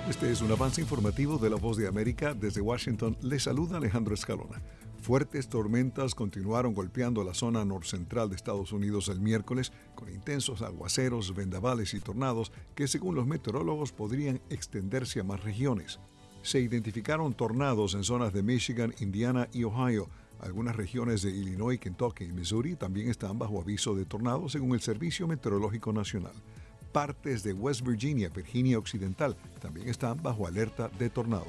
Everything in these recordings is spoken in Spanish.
Este es un avance informativo de La Voz de América. Desde Washington les saluda Alejandro Escalona. Fuertes tormentas continuaron golpeando la zona norcentral de Estados Unidos el miércoles, con intensos aguaceros, vendavales y tornados que, según los meteorólogos, podrían extenderse a más regiones. Se identificaron tornados en zonas de Michigan, Indiana y Ohio. Algunas regiones de Illinois, Kentucky y Missouri también están bajo aviso de tornado, según el Servicio Meteorológico Nacional. Partes de West Virginia, Virginia Occidental, también están bajo alerta de tornado.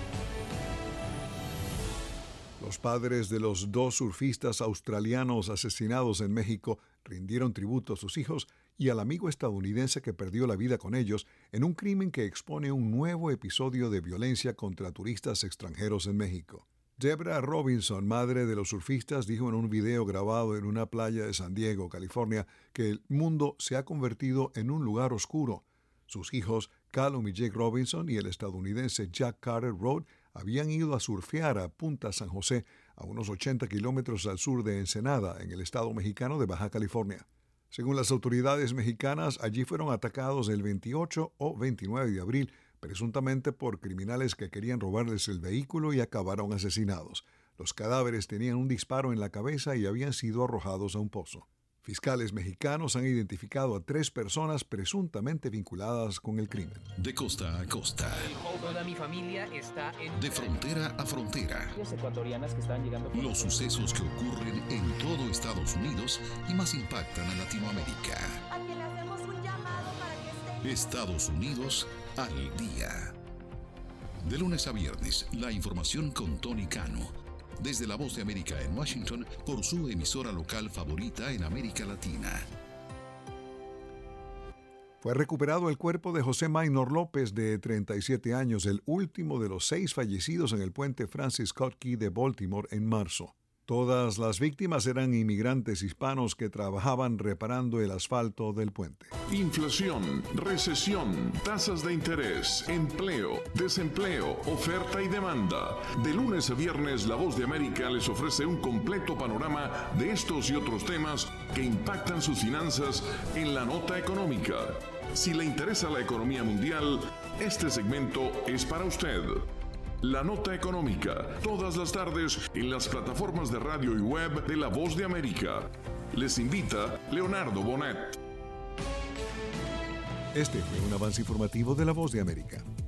Los padres de los dos surfistas australianos asesinados en México rindieron tributo a sus hijos y al amigo estadounidense que perdió la vida con ellos en un crimen que expone un nuevo episodio de violencia contra turistas extranjeros en México. Debra Robinson, madre de los surfistas, dijo en un video grabado en una playa de San Diego, California, que el mundo se ha convertido en un lugar oscuro. Sus hijos, Callum y Jake Robinson, y el estadounidense Jack Carter Road, habían ido a surfear a Punta San José, a unos 80 kilómetros al sur de Ensenada, en el estado mexicano de Baja California. Según las autoridades mexicanas, allí fueron atacados el 28 o 29 de abril, presuntamente por criminales que querían robarles el vehículo y acabaron asesinados. Los cadáveres tenían un disparo en la cabeza y habían sido arrojados a un pozo. Fiscales mexicanos han identificado a 3 personas presuntamente vinculadas con el crimen. De costa a costa. Toda mi familia está en... De frontera a frontera. Ecuatorianas que están llegando... Los sucesos que ocurren en todo Estados Unidos y más impactan a Latinoamérica. A quien le hacemos un llamado para que esté... Estados Unidos al día. De lunes a viernes, la información con Tony Cano. Desde La Voz de América en Washington, por su emisora local favorita en América Latina. Fue recuperado el cuerpo de José Maynor López, de 37 años, el último de los 6 fallecidos en el puente Francis Scott Key de Baltimore en marzo. Todas las víctimas eran inmigrantes hispanos que trabajaban reparando el asfalto del puente. Inflación, recesión, tasas de interés, empleo, desempleo, oferta y demanda. De lunes a viernes, La Voz de América les ofrece un completo panorama de estos y otros temas que impactan sus finanzas en la nota económica. Si le interesa la economía mundial, este segmento es para usted. La Nota Económica, todas las tardes en las plataformas de radio y web de La Voz de América. Les invita Leonardo Bonet. Este fue un avance informativo de La Voz de América.